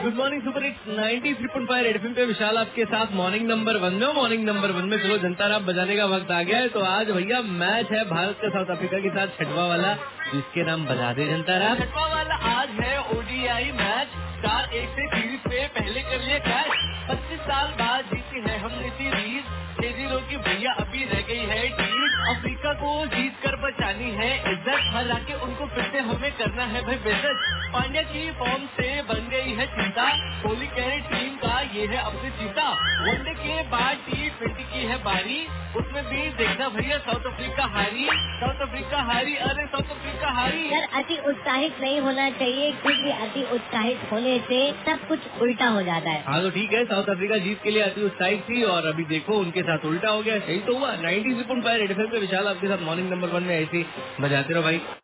Good morning super hits 93.5 red FM पे विशाल आपके साथ मॉर्निंग नंबर 1 में। मॉर्निंग नंबर 1 में चलो जनता राब बजाने का वक्त आ गया है। तो आज भैया मैच है भारत का साउथ अफ्रीका के साथ, छठवा वाला, जिसके नाम बजा दे जनता राब। छठवा वाला आज है ओडीआई मैच। 4-1 से सीरीज पे पहले कर लिए कैच। 25 साल बाद जीती है हमने सीरीज। 6-0 की भैया अभी रह गई है टीम। अफ्रीका को जीत कर बचानी है इज्जत, हरा के उनको फिर से हमें करना है भाई बेइज्जत। पांड्या की फॉर्म से बन गई है चिंता, कोहली कह रहे टीम का ये है अपनी चिंता। वनडे के बाद T20 की है बारी, उसमें भी देखना भैया साउथ अफ्रीका हारी। साउथ अफ्रीका हारी, अरे साउथ अफ्रीका हारी। सर अति उत्साहित नहीं होना चाहिए, क्योंकि अति उत्साहित होने से सब कुछ उल्टा हो जाता है। हाँ तो ठीक है, साउथ अफ्रीका जीत के लिए अति उत्साहित थी और अभी देखो उनके साथ उल्टा हो गया। यही तो हुआ। 93.5 रेड एफएम पे विशाल आपके साथ मॉर्निंग नंबर 1 में ऐसे बजाते रहो भाई।